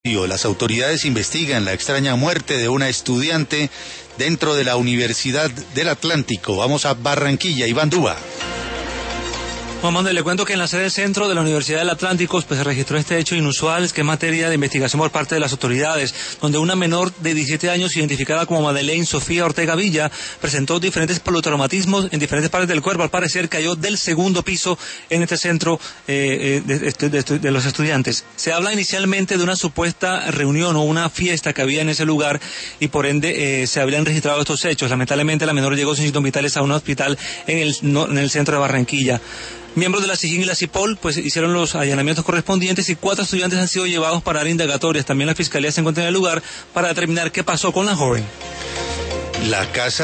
Las autoridades investigan la extraña muerte de una estudiante dentro de la Universidad del Atlántico. Vamos a Barranquilla, Iván Duba. Juan Manuel, le cuento que en la sede centro de la Universidad del Atlántico pues se registró este hecho inusual, que es materia de investigación por parte de las autoridades, donde una menor de 17 años, identificada como Madeleine Sofía Ortega Villa, presentó diferentes politraumatismos en diferentes partes del cuerpo. Al parecer cayó del segundo piso en este centro de los estudiantes. Se habla inicialmente de una supuesta reunión o una fiesta que había en ese lugar y por ende se habrían registrado estos hechos. Lamentablemente la menor llegó sin signos vitales a un hospital en el centro de Barranquilla. Miembros de la SIJIN y la CIPOL pues hicieron los allanamientos correspondientes y 4 estudiantes han sido llevados para áreas indagatorias. También la Fiscalía se encuentra en el lugar para determinar qué pasó con la joven. La casa